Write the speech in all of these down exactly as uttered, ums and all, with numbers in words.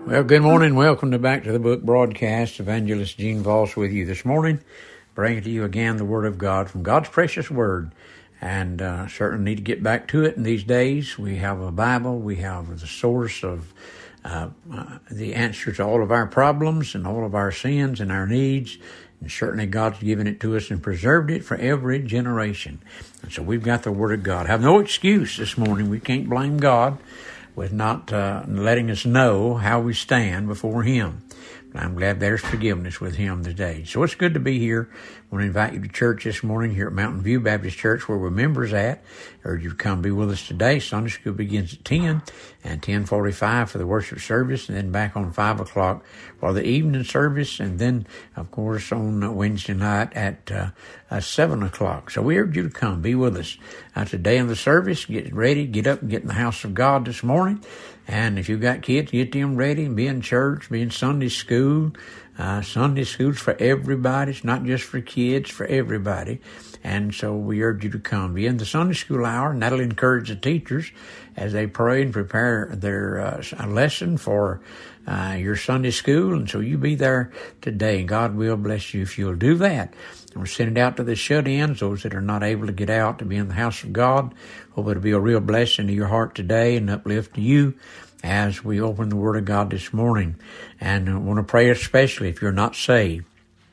Well, good morning. Welcome to Back to the Book broadcast. Evangelist Gene Voss with you this morning, bringing to you again the Word of God from God's precious Word. And uh, certainly need to get back to it in these days. We have a Bible. We have the source of uh, uh, the answer to all of our problems and all of our sins and our needs. And certainly God's given it to us and preserved it for every generation. And so we've got the Word of God. Have no excuse this morning. We can't blame God with not uh, letting us know how we stand before Him. But I'm glad there's forgiveness with Him today. So it's good to be here. I want to invite you to church this morning here at Mountain View Baptist Church, where we're members at. I urge you to come be with us today. Sunday school begins at ten and ten forty-five for the worship service, and then back on five o'clock for the evening service, and then, of course, on Wednesday night at uh, uh, seven o'clock. So we urge you to come be with us uh, today in the service. Get ready, get up and get in the house of God this morning. And if you've got kids, get them ready and be in church, be in Sunday school. Uh, Sunday school's for everybody. It's not just for kids, for everybody. And so we urge you to come. Be in the Sunday school hour, and that'll encourage the teachers as they pray and prepare their uh, lesson for uh, your Sunday school. And so you be there today. God will bless you if you'll do that. And we're sending it out to the shut-ins, those that are not able to get out to be in the house of God. Hope it'll be a real blessing to your heart today and uplift to you as we open the Word of God this morning. And I want to pray especially if you're not saved.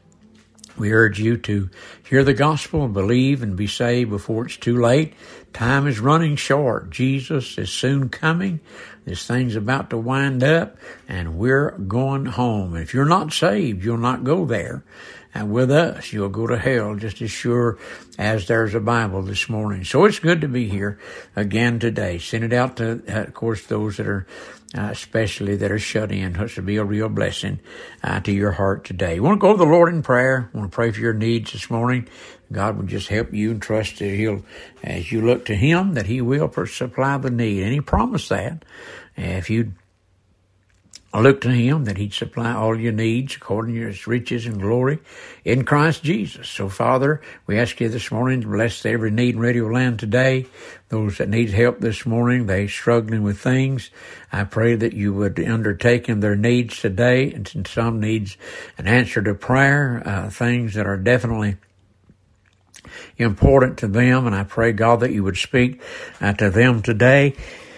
We urge you to hear the gospel, believe, and be saved before it's too late. Time is running short. Jesus is soon coming. This thing's about to wind up, and we're going home. If you're not saved, you'll not go there. And with us, you'll go to hell just as sure as there's a Bible this morning. So it's good to be here again today. Send it out to, uh, of course, those that are, uh, especially that are shut in. It should be a real blessing uh, to your heart today. You want to go to the Lord in prayer? Want to pray for your needs this morning? God will just help you and trust that He'll, as you look to Him, that He will supply the need. And He promised that. If you look to Him, that He'd supply all your needs according to His riches and glory in Christ Jesus. So, Father, we ask you this morning to bless every need in Radio Land today. Those that need help this morning, they struggling with things. I pray that you would undertake in their needs today, and some needs an answer to prayer, uh, things that are definitely important to them. And I pray, God, that you would speak uh, to them today.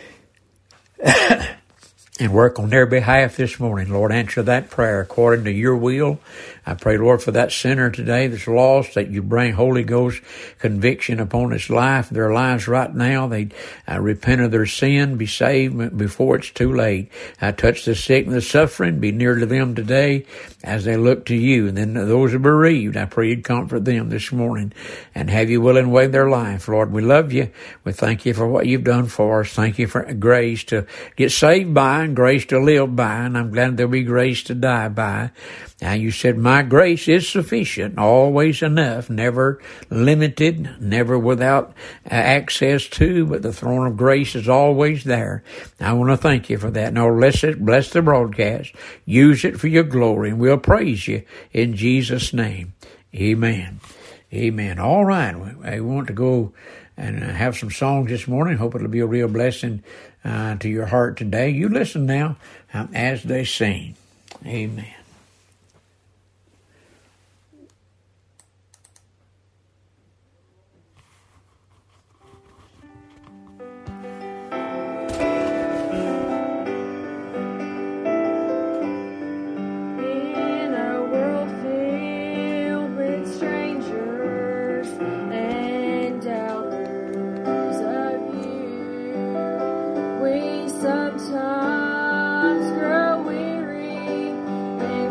And work on their behalf this morning. Lord, answer that prayer according to your will. I pray, Lord, for that sinner today that's lost, that you bring Holy Ghost conviction upon his life, their lives right now. They uh, repent of their sin, be saved before it's too late. I touch the sick and the suffering, be near to them today as they look to you. And then those who are bereaved, I pray you'd comfort them this morning and have you will and way their life. Lord, we love you. We thank you for what you've done for us. Thank you for grace to get saved by and grace to live by. And I'm glad there'll be grace to die by. Now, you said, my grace is sufficient, always enough, never limited, never without uh, access to, but the throne of grace is always there. I want to thank you for that. Now, bless it, bless the broadcast. Use it for your glory, and we'll praise you in Jesus' name. Amen. Amen. All right. I want to go and have some songs this morning. Hope it'll be a real blessing uh, to your heart today. You listen now um, as they sing. Amen. Sometimes grow weary.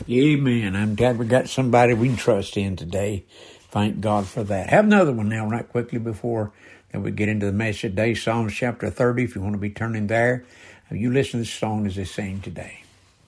Amen. I'm glad we got somebody we can trust in today. Thank God for that. Have another one now, right quickly, before that we get into the message today. Psalms chapter thirty, if you want to be turning there. You listen to this song as they sing today.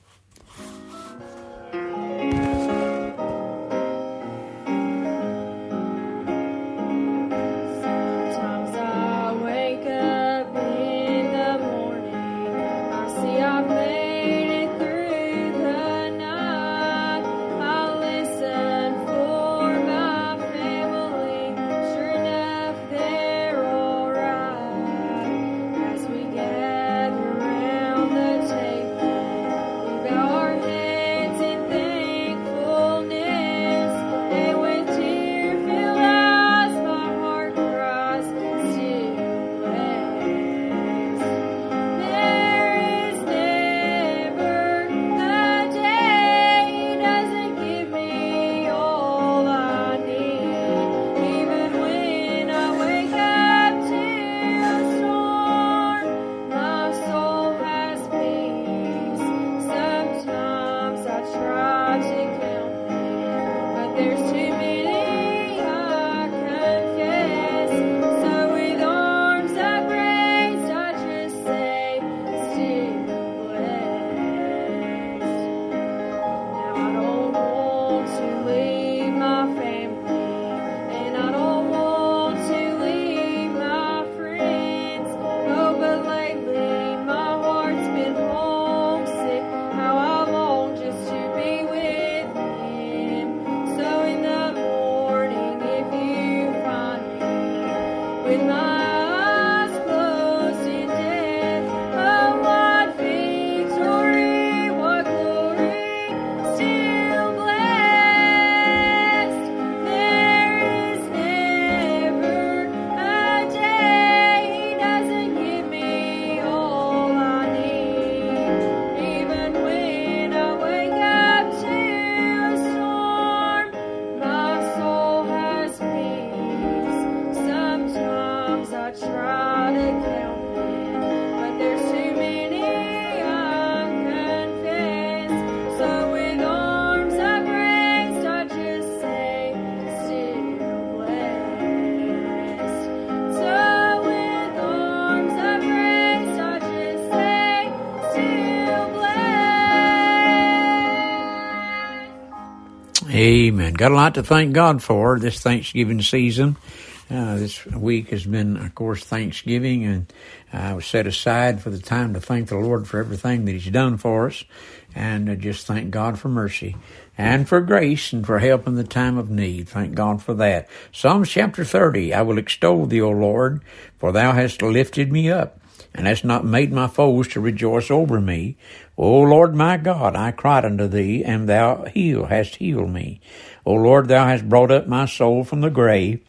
Amen. Got a lot to thank God for this Thanksgiving season. Uh, this week has been, of course, Thanksgiving, and I uh, was set aside for the time to thank the Lord for everything that He's done for us, and uh, just thank God for mercy and for grace and for help in the time of need. Thank God for that. Psalms chapter thirty, I will extol Thee, O Lord, for Thou hast lifted me up, and hast not made my foes to rejoice over me. O Lord my God, I cried unto Thee, and Thou heal, hast healed me. O Lord, Thou hast brought up my soul from the grave.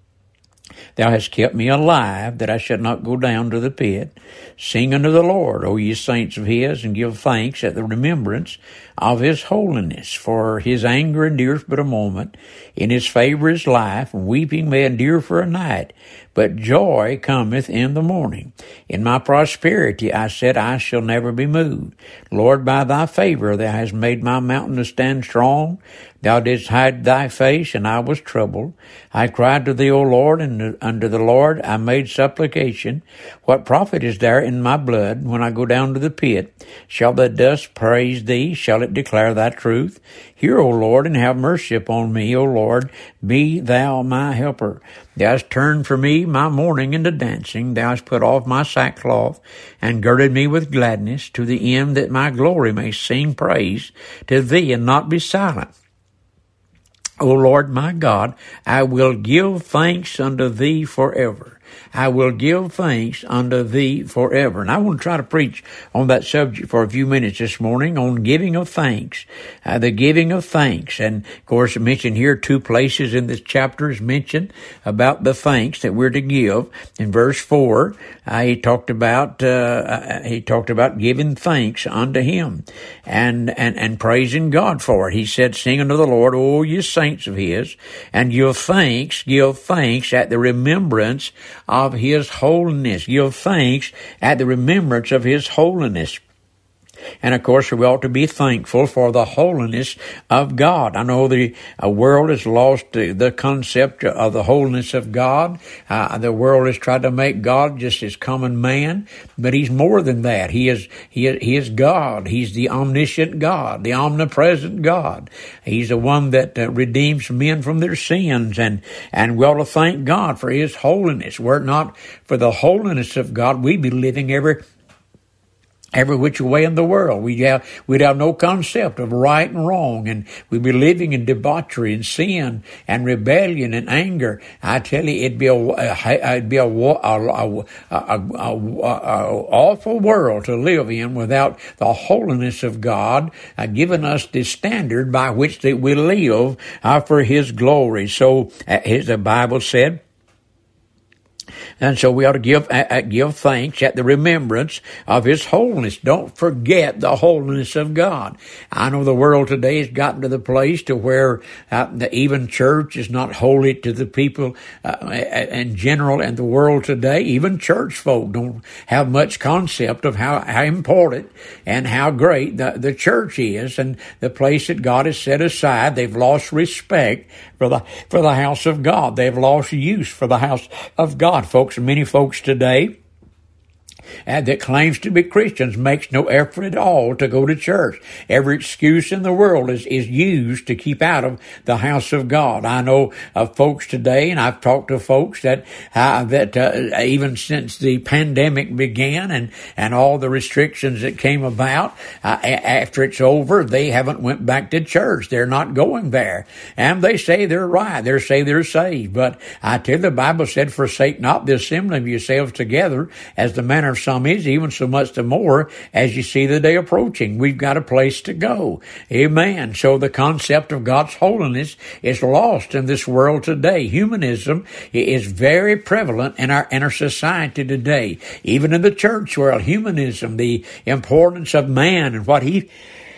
Thou hast kept me alive, that I should not go down to the pit. Sing unto the Lord, O ye saints of His, and give thanks at the remembrance of His holiness. For His anger endures but a moment. In His favor is life, and weeping may endure for a night, but joy cometh in the morning. In my prosperity I said, I shall never be moved. Lord, by Thy favor Thou hast made my mountain to stand strong. Thou didst hide Thy face, and I was troubled. I cried to Thee, O Lord, and unto the Lord I made supplication. What profit is there in my blood when I go down to the pit? Shall the dust praise Thee? Shall it declare Thy truth? Hear, O Lord, and have mercy upon me, O Lord. Be Thou my helper. Thou hast turned for me my mourning into dancing. Thou hast put off my sackcloth, and girded me with gladness, to the end that my glory may sing praise to Thee, and not be silent. O Lord my God, I will give thanks unto Thee forever. I will give thanks unto Thee forever. And I want to try to preach on that subject for a few minutes this morning, on giving of thanks, uh, the giving of thanks. And, of course, I mentioned here two places in this chapter is mentioned about the thanks that we're to give. In verse four, uh, he talked about, uh, he talked about giving thanks unto Him and, and, and praising God for it. He said, sing unto the Lord, O ye saints of His, and give thanks, give thanks at the remembrance of His holiness. Give thanks at the remembrance of His holiness. And of course, we ought to be thankful for the holiness of God. I know the uh, world has lost the, the concept of the holiness of God. Uh, the world has tried to make God just as common man, but He's more than that. He is, he is, he is God. He's the omniscient God, the omnipresent God. He's the one that uh, redeems men from their sins, and, and we ought to thank God for His holiness. Were it not for the holiness of God, we'd be living every Every which way in the world. We'd have, we'd have no concept of right and wrong, and we'd be living in debauchery and sin and rebellion and anger. I tell you, it'd be a, it'd be a, a, a, a, a, a awful world to live in without the holiness of God uh, giving us the standard by which that we live uh, for His glory. So, uh, as the Bible said, and so we ought to give uh, give thanks at the remembrance of His holiness. Don't forget the holiness of God. I know the world today has gotten to the place to where uh, the, even church is not holy to the people uh, in general in the world today. Even church folk don't have much concept of how, how important and how great the, the church is and the place that God has set aside. They've lost respect for the for the house of God. They've lost use for the house of God, folks. Many folks today Uh, that claims to be Christians makes no effort at all to go to church. Every excuse in the world is, is used to keep out of the house of God. I know of folks today, and I've talked to folks that uh, that uh, even since the pandemic began and, and all the restrictions that came about, uh, after it's over, they haven't went back to church. They're not going there. And they say they're right. They say they're saved. But I tell you, the Bible said, forsake not the assembling of yourselves together, as the manner of some is, even so much the more as you see the day approaching. We've got a place to go. Amen. So the concept of God's holiness is lost in this world today. Humanism is very prevalent in our, in our society today. Even in the church world, humanism, the importance of man and what he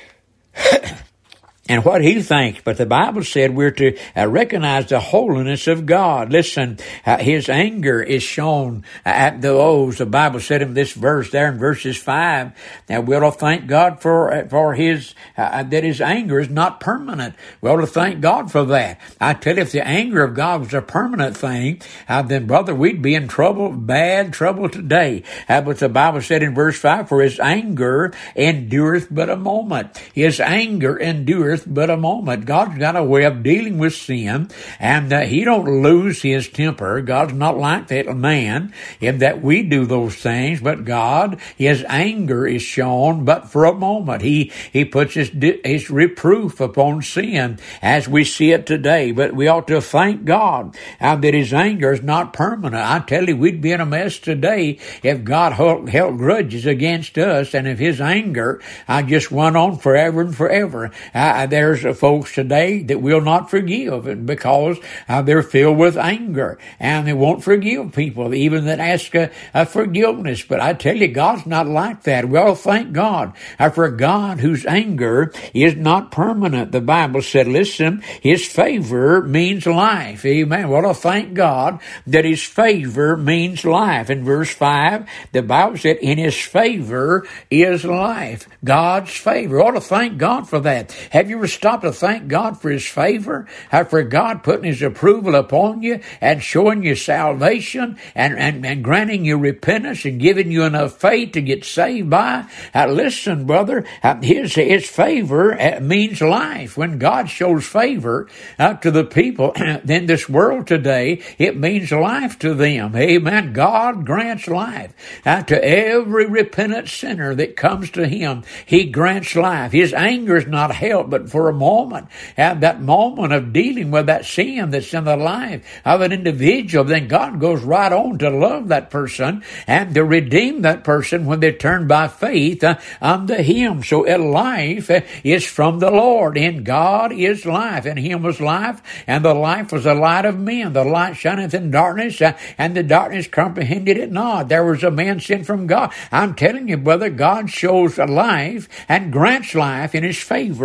and what he thinks. But the Bible said we're to uh, recognize the holiness of God. Listen, uh, His anger is shown at those. The Bible said in this verse there in verses five, now we ought to thank God for, for His, uh, that His anger is not permanent. We ought to thank God for that. I tell you, if the anger of God was a permanent thing, uh, then brother, we'd be in trouble, bad trouble today. Uh, but the Bible said in verse five, for His anger endureth but a moment. His anger endureth but a moment. God's got a way of dealing with sin, and uh, He don't lose His temper. God's not like that man in that we do those things, but God, His anger is shown but for a moment. He He puts His, his reproof upon sin as we see it today, but we ought to thank God uh, that His anger is not permanent. I tell you, we'd be in a mess today if God held, held grudges against us, and if His anger uh, just went on forever and forever. Uh, There's uh, folks today that will not forgive because uh, they're filled with anger, and they won't forgive people, even that ask uh, uh, forgiveness. But I tell you, God's not like that. Well, thank God uh, for God whose anger is not permanent. The Bible said, listen, His favor means life. Amen. Well, I thank God that His favor means life. In verse five, the Bible said, in His favor is life. God's favor. We ought to thank God for that. Have you ever stopped to thank God for His favor? How for God putting His approval upon you and showing you salvation and, and, and granting you repentance and giving you enough faith to get saved by? Uh, listen, brother, uh, his, his favor uh, means life. When God shows favor uh, to the people in this world today, it means life to them. Amen. God grants life uh, to every repentant sinner that comes to Him. He grants life. His anger is not held but for a moment, and that moment of dealing with that sin that's in the life of an individual, then God goes right on to love that person and to redeem that person when they turn by faith uh, unto Him. So uh, life uh, is from the Lord. In God is life. In Him was life, and the life was the light of men. The light shineth in darkness, uh, and the darkness comprehended it not. There was a man sent from God. I'm telling you, brother, God shows life and grants life in His favor. He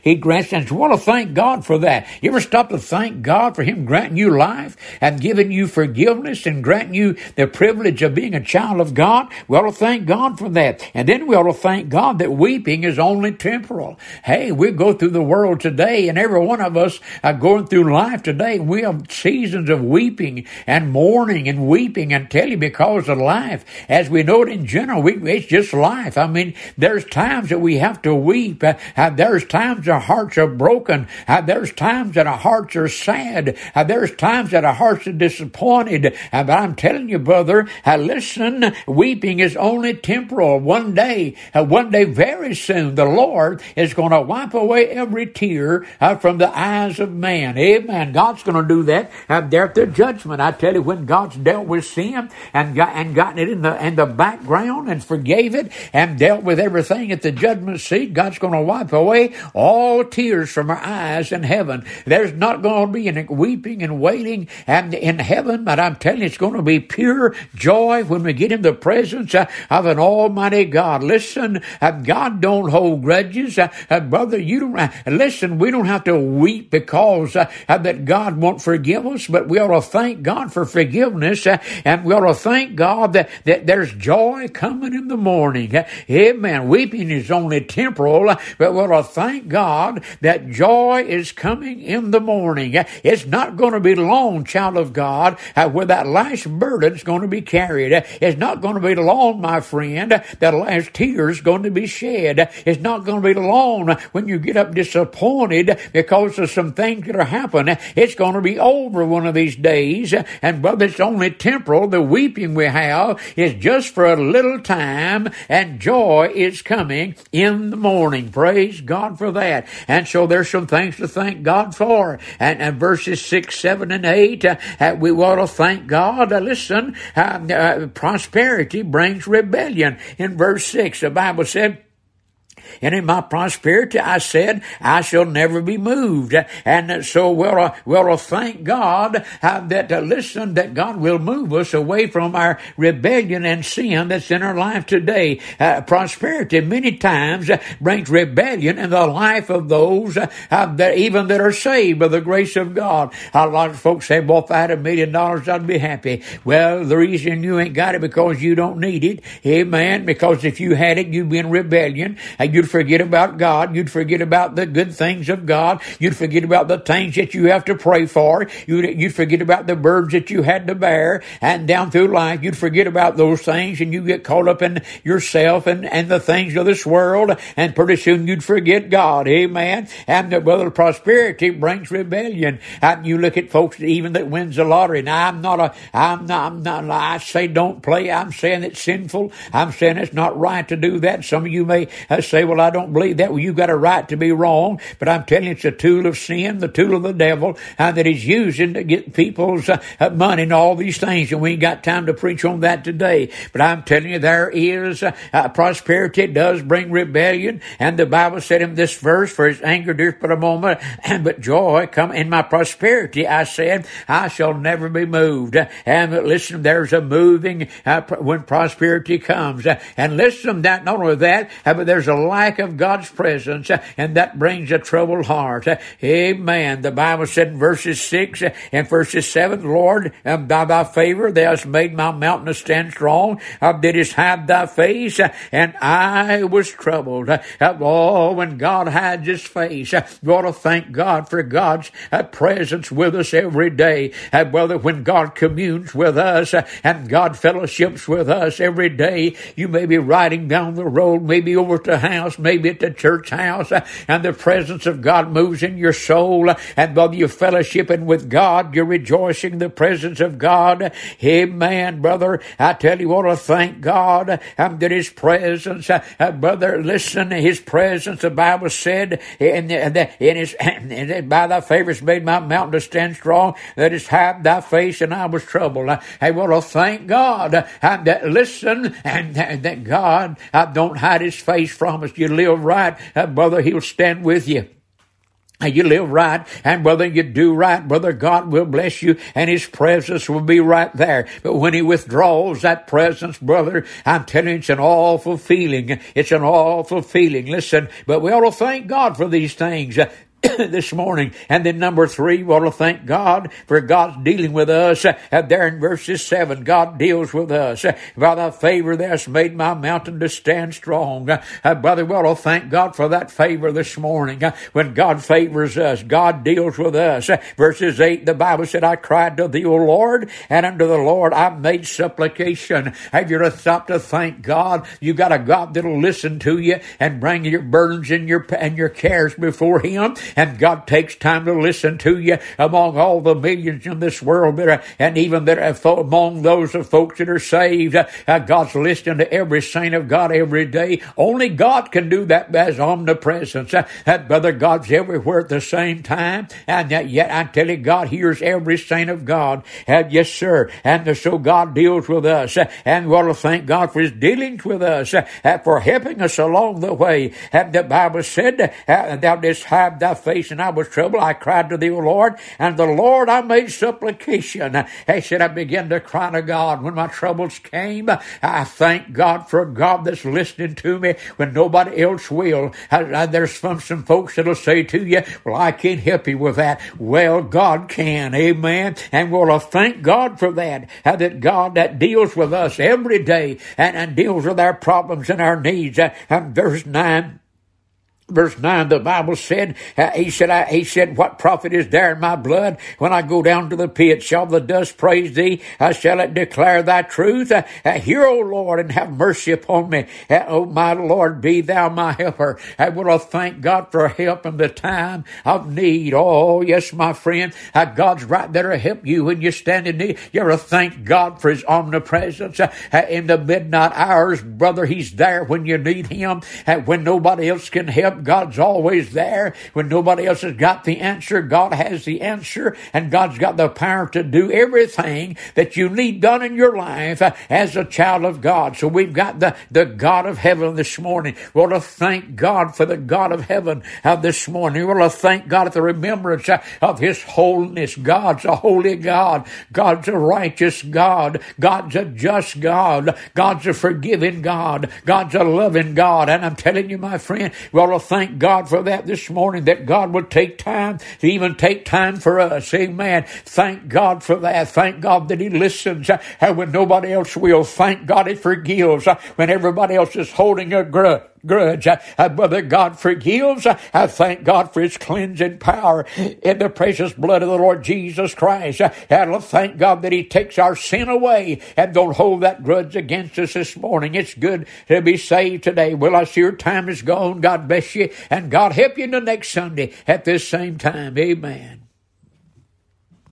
He grants, and we ought to thank God for that. You ever stop to thank God for Him granting you life and giving you forgiveness and granting you the privilege of being a child of God? We ought to thank God for that. And then we ought to thank God that weeping is only temporal. Hey, we go through the world today, and every one of us are going through life today. We have seasons of weeping and mourning and weeping, and tell you, because of life. As we know it in general, we, it's just life. I mean, there's times that we have to weep. Uh, uh, there's times our hearts are broken. Uh, there's times that our hearts are sad. Uh, there's times that our hearts are disappointed. Uh, but I'm telling you, brother, uh, listen, weeping is only temporal. One day, uh, one day very soon, the Lord is going to wipe away every tear uh, from the eyes of man. Amen. God's going to do that uh, there at the judgment. I tell you, when God's dealt with sin and got and gotten it in the in the background and forgave it and dealt with everything at the judgment seat, God's going to wipe away all tears from our eyes in heaven. There's not going to be any weeping and wailing and in heaven, but I'm telling you, it's going to be pure joy when we get in the presence uh, of an almighty God. Listen, uh, God don't hold grudges. Uh, uh, brother, you don't, uh, listen, we don't have to weep because uh, uh, that God won't forgive us, but we ought to thank God for forgiveness, uh, and we ought to thank God that, that there's joy coming in the morning. Uh, amen. Weeping is only temporal, uh, but we ought to thank God that joy is coming in the morning. Uh, it's not going to be long, child of God, uh, where that last burden is going to be carried. Uh, it's not going to be long, my friend, uh, that last tear is going to be shed. Uh, it's not going to be long when you get up disappointed because of some things that are happening. It's going to be over one of these days. And brother, it's only temporal. The weeping we have is just for a little time, and joy is coming in the morning. Praise God for that. And so there's some things to thank God for. And, and verses six, seven, and eight, uh, we want to thank God. Uh, listen, uh, uh, prosperity brings rebellion. In verse six, the Bible said, and in my prosperity, I said, I shall never be moved. And so we'll, uh, we'll thank God uh, that, uh, listen, that God will move us away from our rebellion and sin that's in our life today. Uh, prosperity many times uh, brings rebellion in the life of those uh, uh, that even that are saved by the grace of God. A lot of folks say, well, if I had a million dollars, I'd be happy. Well, the reason you ain't got it because you don't need it. Amen. Because if you had it, you'd be in rebellion. Uh, You'd forget about God. You'd forget about the good things of God. You'd forget about the things that you have to pray for. You'd, you'd forget about the burdens that you had to bear. And down through life, you'd forget about those things, and you get caught up in yourself and, and the things of this world. And pretty soon you'd forget God. Amen. And the brother, prosperity brings rebellion. And you look at folks even that wins the lottery. Now, I'm not a, I'm not, I'm not, I say don't play. I'm saying it's sinful. I'm saying it's not right to do that. Some of you may uh, say, well, I don't believe that. Well, you've got a right to be wrong, but I'm telling you, it's a tool of sin, the tool of the devil, and that he's using to get people's uh, money and all these things, and we ain't got time to preach on that today. But I'm telling you, there is uh, uh, prosperity does bring rebellion, and the Bible said in this verse, for his anger dureth but a moment, and but joy come in my prosperity. I said, I shall never be moved. And listen, there's a moving uh, when prosperity comes. And listen, that not only that, uh, but there's a lack of God's presence, uh, and that brings a troubled heart. Uh, amen. The Bible said in verses six uh, and verses seven, Lord, um, by thy favor thou hast made my mountain to stand strong. Thou didst hide thy face, uh, and I was troubled. Uh, oh, when God hides his face, uh, you ought to thank God for God's uh, presence with us every day. Uh, brother, when God communes with us uh, and God fellowships with us every day, you may be riding down the road, maybe over to house, maybe at the church house, uh, and the presence of God moves in your soul, uh, and brother, you're fellowshipping with God, you're rejoicing in the presence of God. Amen, brother. I tell you, I want to thank God um, that his presence, uh, uh, brother, listen, his presence, the Bible said, in, in, in his, in, by thy favors made my mountain to stand strong, that is hide thy face, and I was troubled. I, I want to thank God uh, that, listen, and, and that God uh, don't hide his face from us. You live right, uh, brother, he'll stand with you. and you live right, and brother, you do right, brother, God will bless you, and His presence will be right there. But when He withdraws that presence, brother, I'm telling you, it's an awful feeling. It's an awful feeling. Listen, but we ought to thank God for these things this morning. And then number three, we ought to thank God for God's dealing with us. Uh, there in verses seven, God deals with us. Uh, by thy favor thou hast made my mountain to stand strong. Uh, uh, brother, we ought to thank God for that favor this morning. Uh, when God favors us, God deals with us. Uh, verses eight, the Bible said, I cried to thee, O Lord, and unto the Lord I made supplication. Have you ever stopped to thank God? You got a God that'll listen to you and bring your burdens and your, and your cares before Him. And God takes time to listen to you among all the millions in this world that are, and even that are among those of folks that are saved. Uh, God's listening to every saint of God every day. Only God can do that as omnipresence. Uh, that brother, God's everywhere at the same time. And that yet I tell you, God hears every saint of God. Uh, yes, sir. And so God deals with us. Uh, and we ought to thank God for His dealings with us, uh, for helping us along the way. And the Bible said, uh, thou didst hide thy face and I was troubled. I cried to thee, O Lord, and the Lord I made supplication. He said, I began to cry to God when my troubles came. I thank God for a God that's listening to me when nobody else will. I, I, there's some, some folks that'll say to you, well, I can't help you with that. Well, God can. Amen. And we'll thank God for that. How that God that deals with us every day and, and deals with our problems and our needs. Uh, and verse nine, Verse nine, the Bible said, uh, he said, I, he said, what profit is there in my blood when I go down to the pit? Shall the dust praise thee? Uh, shall it declare thy truth? Uh, uh, hear, O Lord, and have mercy upon me. Uh, O my Lord, be thou my helper. I will thank God for help in the time of need. Oh, yes, my friend, uh, God's right there to help you when you stand in need. You ever thank God for His omnipresence? Uh, uh, in the midnight hours, brother, He's there when you need Him. Uh, when nobody else can help, God's always there. When nobody else has got the answer, God has the answer, and God's got the power to do everything that you need done in your life uh, as a child of God. So we've got the, the God of heaven this morning. We want to thank God for the God of heaven uh, this morning. We want to thank God at the remembrance uh, of His holiness. God's a holy God. God's a righteous God. God's a just God. God's a forgiving God. God's a loving God. And I'm telling you, my friend, we ought to thank God for that this morning, that God would take time to even take time for us. Amen. Thank God for that. Thank God that He listens uh, when nobody else will. Thank God He forgives uh, when everybody else is holding a grudge. grudge. Uh, uh, brother, God forgives. Uh, I thank God for His cleansing power in the precious blood of the Lord Jesus Christ. Uh, and I thank God that He takes our sin away and don't hold that grudge against us this morning. It's good to be saved today. Well, I see your time is gone. God bless you, and God help you the next Sunday at this same time. Amen.